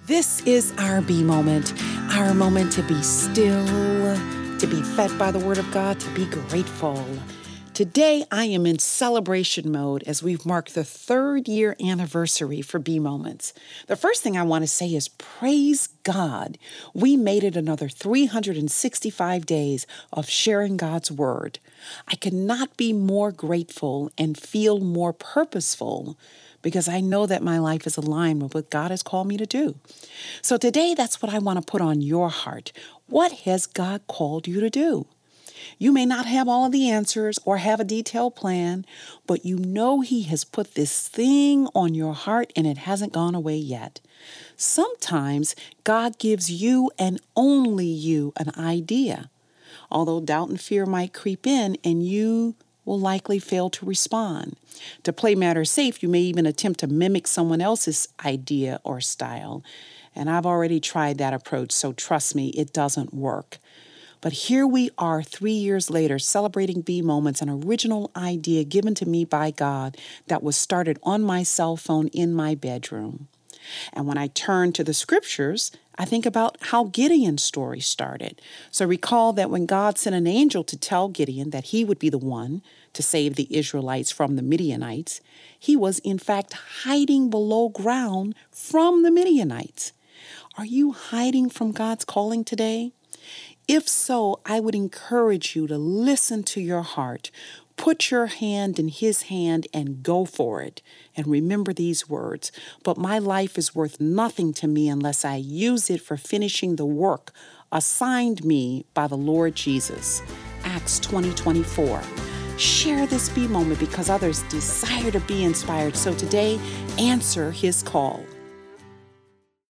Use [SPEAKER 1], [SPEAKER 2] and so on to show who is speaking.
[SPEAKER 1] This is our B moment, our moment to be still, to be fed by the Word of God, to be grateful. Today, I am in celebration mode as we've marked the third year anniversary for B Moments. The first thing I want to say is praise God. We made it another 365 days of sharing God's Word. I could not be more grateful and feel more purposeful because I know that my life is aligned with what God has called me to do. So today, that's what I want to put on your heart. What has God called you to do? You may not have all of the answers or have a detailed plan, but you know He has put this thing on your heart and it hasn't gone away yet. Sometimes God gives you and only you an idea, although doubt and fear might creep in and you will likely fail to respond. To play matters safe, you may even attempt to mimic someone else's idea or style. And I've already tried that approach, so trust me, it doesn't work. But here we are 3 years later celebrating B Moments, an original idea given to me by God that was started on my cell phone in my bedroom. And when I turn to the scriptures, I think about how Gideon's story started. So recall that when God sent an angel to tell Gideon that he would be the one to save the Israelites from the Midianites, he was in fact hiding below ground from the Midianites. Are you hiding from God's calling today? If so, I would encourage you to listen to your heart. Put your hand in His hand and go for it. And remember these words, "But my life is worth nothing to me unless I use it for finishing the work assigned me by the Lord Jesus." Acts 20:24. Share this B moment because others desire to be inspired. So today, answer His call.